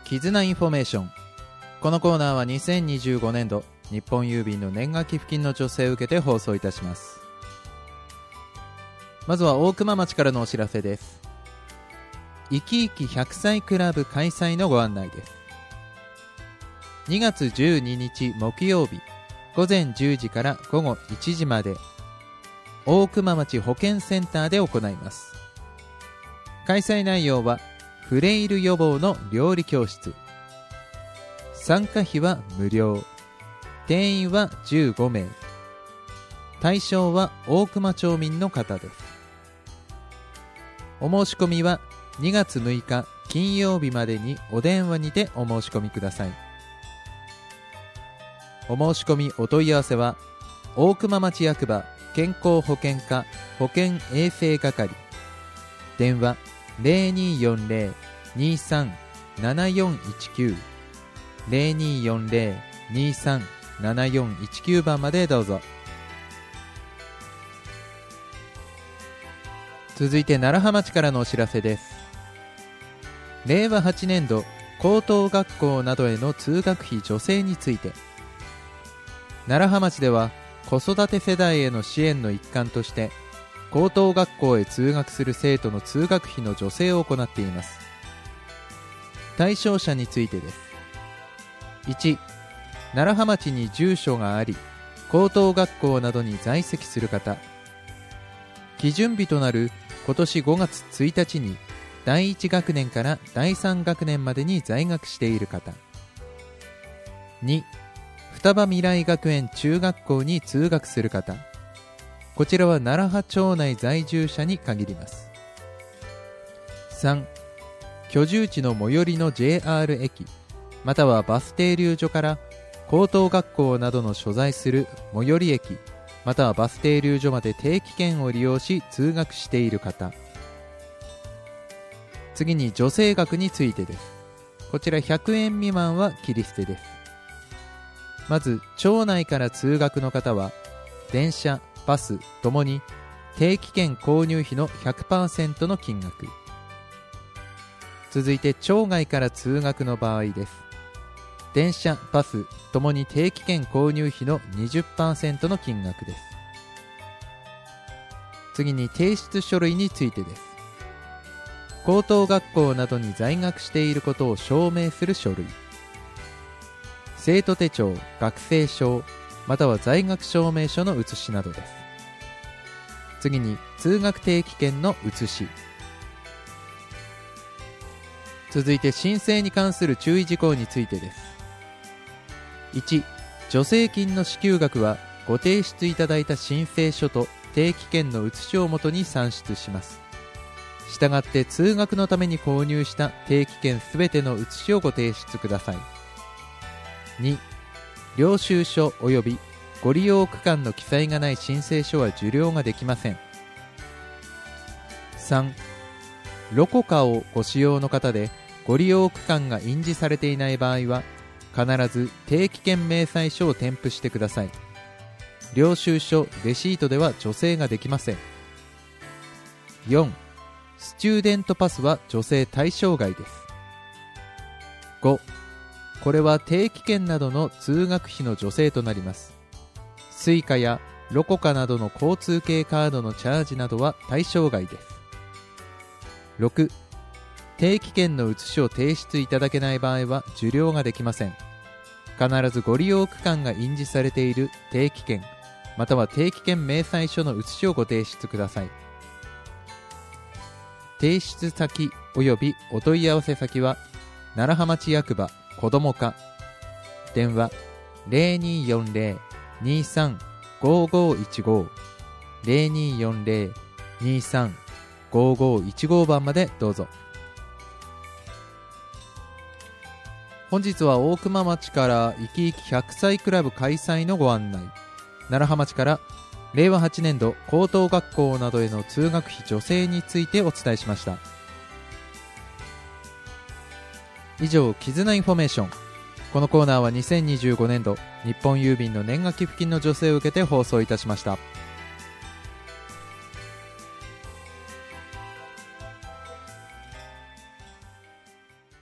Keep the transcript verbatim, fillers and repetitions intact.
絆インフォメーション。このコーナーはにせんにじゅうごねんど日本郵便の年賀寄付金の助成を受けて放送いたします。まずは大熊町からのお知らせです。いきいきひゃくさいクラブ開催のご案内です。にがつじゅうににち木曜日ごぜんじゅうじからごごいちじまで大熊町保健センターで行います。開催内容はフレイル予防の料理教室。参加費は無料。定員はじゅうごめい。対象は大熊町民の方です。お申し込みはにがつむいか金曜日までにお電話にてお申し込みください。お申し込みお問い合わせは大熊町役場健康保険課保健衛生係、電話 ゼロにーよんゼロ にーさん ななよんいちきゅう ゼロにーよんゼロ にーさん ななよんいちきゅう 番までどうぞ。続いて楢葉町からのお知らせです。れいわはちねんど高等学校などへの通学費助成について、楢葉町では子育て世代への支援の一環として高等学校へ通学する生徒の通学費の助成を行っています。対象者についてです。いち、楢葉町に住所があり高等学校などに在籍する方、基準日となる今年ごがつついたちにだいいち学年からだいさん学年までに在学している方。に、双葉未来学園中学校に通学する方。こちらは楢葉町内在住者に限ります。さん、居住地の最寄りの ジェイアール 駅またはバス停留所から高等学校などの所在する最寄り駅またはバス停留所まで定期券を利用し通学している方。次に助成額についてです。こちらひゃくえん未満は切り捨てです。まず町内から通学の方は電車バスともに定期券購入費の ひゃくパーセント の金額。続いて町外から通学の場合です。電車バスともに定期券購入費の にじゅっパーセント の金額です。次に提出書類についてです。高等学校などに在学していることを証明する書類、生徒手帳、学生証または在学証明書の写しなどです。次に通学定期券の写し。続いて申請に関する注意事項についてです。いち、助成金の支給額はご提出いただいた申請書と定期券の写しをもとに算出します。したがって通学のために購入した定期券すべての写しをご提出ください。に、領収書及びご利用区間の記載がない申請書は受領ができません。さん、ロコカをご使用の方でご利用区間が印字されていない場合は必ず定期券明細書を添付してください。領収書、レシートでは助成ができません。よん、スチューデントパスは助成対象外です。ご、これは定期券などの通学費の助成となります。スイカやロコカなどの交通系カードのチャージなどは対象外です。ろく、定期券の写しを提出いただけない場合は受領ができません。必ずご利用区間が印字されている定期券または定期券明細書の写しをご提出ください。提出先及びお問い合わせ先は楢葉町役場子ども課、電話 ゼロにーよんゼロ にーさん ごーごーいちごー ゼロにーよんゼロ にーさん ごーごーいちごー 番までどうぞ。本日は大熊町からいきいきひゃくさいクラブ開催のご案内、楢葉町かられいわはちねんど高等学校などへの通学費助成についてお伝えしました。以上、絆インフォメーション。このコーナーはにせんにじゅうごねんど日本郵便の年賀寄付金の助成を受けて放送いたしました。